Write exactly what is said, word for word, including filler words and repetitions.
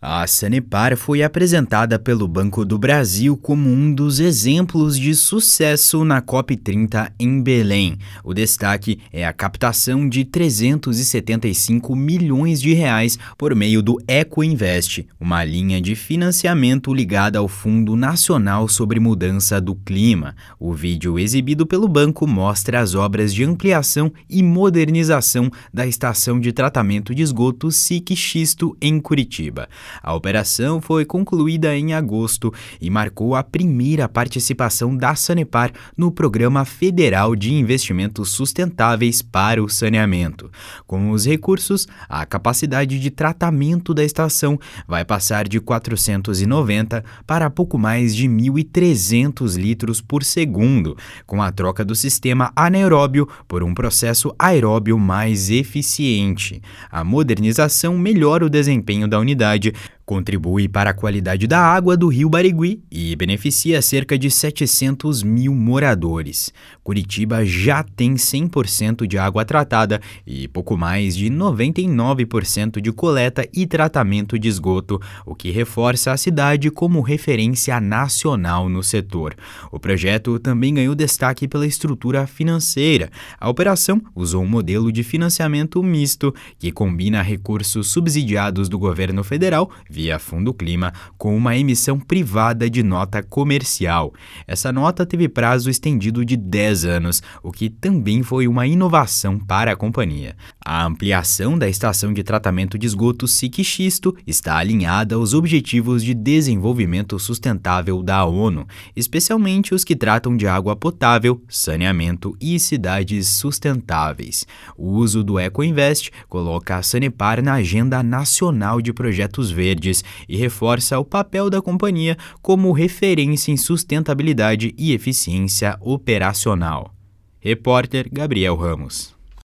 A Sanepar foi apresentada pelo Banco do Brasil como um dos exemplos de sucesso na COP trinta em Belém. O destaque é a captação de trezentos e setenta e cinco milhões de reais por meio do Ecoinvest, uma linha de financiamento ligada ao Fundo Nacional sobre Mudança do Clima. O vídeo exibido pelo banco mostra as obras de ampliação e modernização da estação de tratamento de esgoto S I C Xisto em Curitiba. A operação foi concluída em agosto e marcou a primeira participação da Sanepar no Programa Federal de Investimentos Sustentáveis para o Saneamento. Com os recursos, a capacidade de tratamento da estação vai passar de quatrocentos e noventa para pouco mais de mil e trezentos litros por segundo, com a troca do sistema anaeróbio por um processo aeróbio mais eficiente. A modernização melhora o desempenho da unidade, contribui para a qualidade da água do Rio Barigui e beneficia cerca de setecentos mil moradores. Curitiba já tem cem por cento de água tratada e pouco mais de noventa e nove por cento de coleta e tratamento de esgoto, o que reforça a cidade como referência nacional no setor. O projeto também ganhou destaque pela estrutura financeira. A operação usou um modelo de financiamento misto que combina recursos subsidiados do governo federal via Fundo Clima, com uma emissão privada de nota comercial. Essa nota teve prazo estendido de dez anos, o que também foi uma inovação para a companhia. A ampliação da estação de tratamento de esgoto S I C Xisto está alinhada aos Objetivos de Desenvolvimento Sustentável da ONU, especialmente os que tratam de água potável, saneamento e cidades sustentáveis. O uso do Ecoinvest coloca a Sanepar na agenda nacional de projetos verdes e reforça o papel da companhia como referência em sustentabilidade e eficiência operacional. Repórter Gabriel Ramos.